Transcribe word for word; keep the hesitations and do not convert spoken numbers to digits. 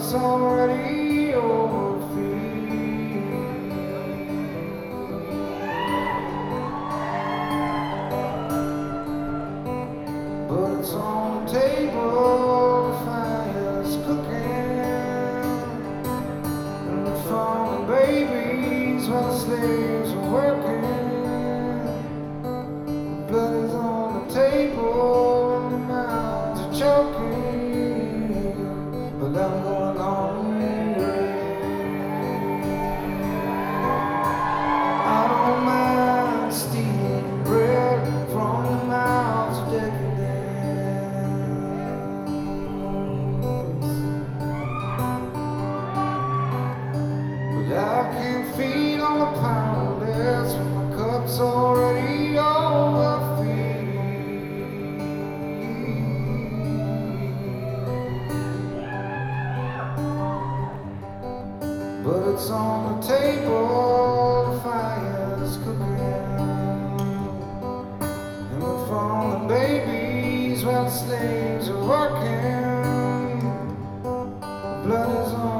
it's already overfilled. But it's on the table, the fire's cooking, and the fallen babies while the slaves are working. The blood is on the table, and the mouths are choking, but I'm going on anyway. I don't mind stealing bread from the mouths of decadence, but I can't feed on the powerless when my cup's already overfilled. But it's on the table, the fire's cooking, and we're falling babies while the slaves are working. The blood is on